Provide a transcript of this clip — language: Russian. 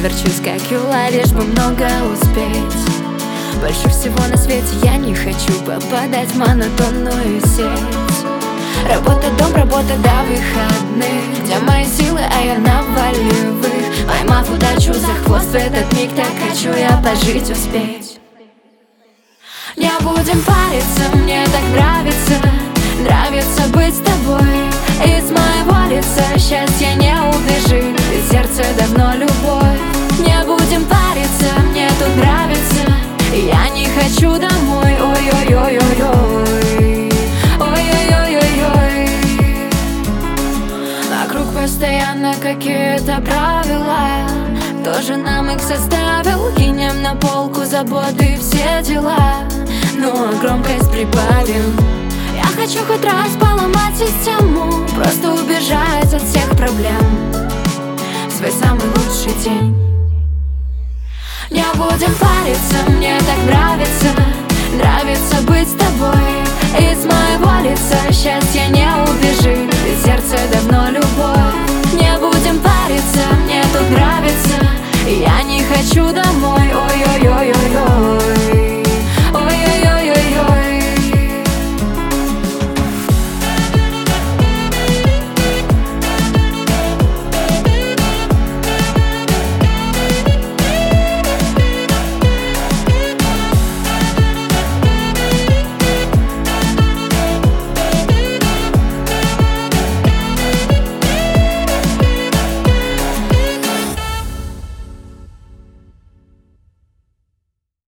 верчусь как юла, лишь бы много успеть. Больше всего на свете я не хочу попадать в монотонную сеть. Работа, дом, работа до выходных, где мои силы, а я на волевых. Поймав удачу за хвост, в этот миг так хочу я пожить, успеть. Не будем париться, мне так нравится быть с тобой. Из моего лица счастье не убежит, ведь сердце давно любовь. Не будем париться, мне тут нравится, я не хочу домой. Ой-ой-ой-ой-ой, ой-ой-ой-ой-ой. Вокруг постоянно какие-то правила, кто же нам их составил? Кинем на полку заботы, все дела, ну а громкость прибавим. Я хочу хоть раз поломать систему, просто убежать от всех проблем в свой самый лучший день. Не будем париться, мне так нравится быть с тобой.